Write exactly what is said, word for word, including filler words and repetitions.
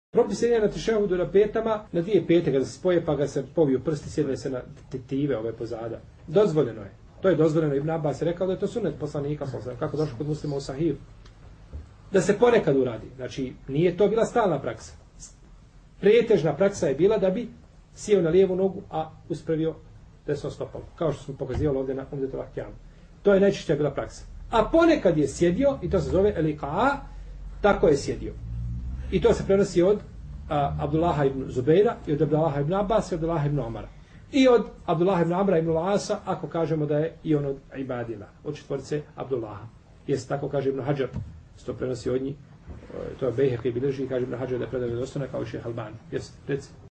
Propis sjedenja na tešehudu na petama, na dvije pete kada se spoje pa ga se poviju prsti, sjedne se na tetive ove pozada. Dozvoljeno je. To je dozvoljeno. Ibn Abbas je rekao da je to sunnet poslanika, kako došlo kod muslima u Sahih. Da se ponekad uradi. Znači, nije to bila stalna praksa. Pretežna praksa je bila da bi sjeo na lijevu nogu, a uspravio desno stopalo. Kao što smo pokazivali ovdje na Umdetul Ahkam. To je najčešća bila praksa. A ponekad je sjedio, i to se zove elika'a, tako je sjedio. I to se prenosi od a, Abdullaha ibn Zubeira, i od Abdullaha ibn Abbas, i od Abdullaha ibn Omara. I od Abdullaha ibn Amra ibn Asa, ako kažemo da je i on od Ibadila, od četvorice Abdullaha. Jeste tako kaže Ibn Hadžar, to prenosi od njih, to je Bejheqi bilježi, kaže Ibn Hadžar da je predao dostojno kao i Šejh Albani. Jeste, reci.